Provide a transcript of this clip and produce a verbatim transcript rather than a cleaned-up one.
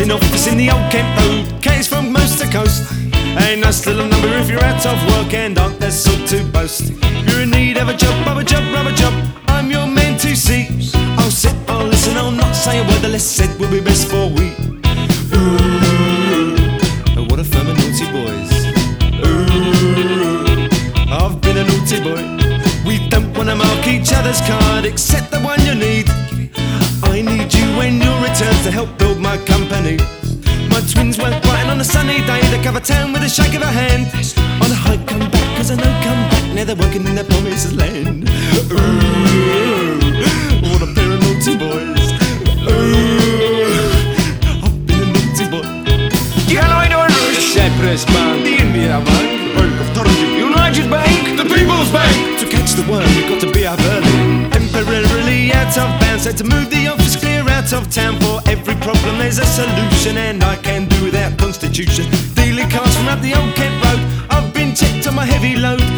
an office in the old Kent Road. Case from coast to coast. Ain't no still a number if you're out of work and aren't there sort to boast. You're in need of a job, of a job, of a job. I'm your man to see. I'll sit, I'll listen, I'll not say a word. The less said will be best for we. Ooh, what a firm of naughty boys. Ooh, I've been a naughty boy. We don't wanna mark each other's card except the one you need. I need you when you return to help build my company. My twins went brighten on a sunny day. They cover town with a shake of a hand. On a hike come back, cause I know come back. Now they're working in their promised land. Ooh, what a pair of naughty boys. Ooh, I've been a naughty boy. United Irish, the Cyprus Bank, the India Bank, the Bank of Turkey, United Bank, the People's Bank. To catch the worm, you've got to be up early. Temporarily out of bounds, so to move the office clear out of town. For every problem there's a solution, and I can do without constitution. Dealing cards from up the old Kent Road. I've been checked on my heavy load.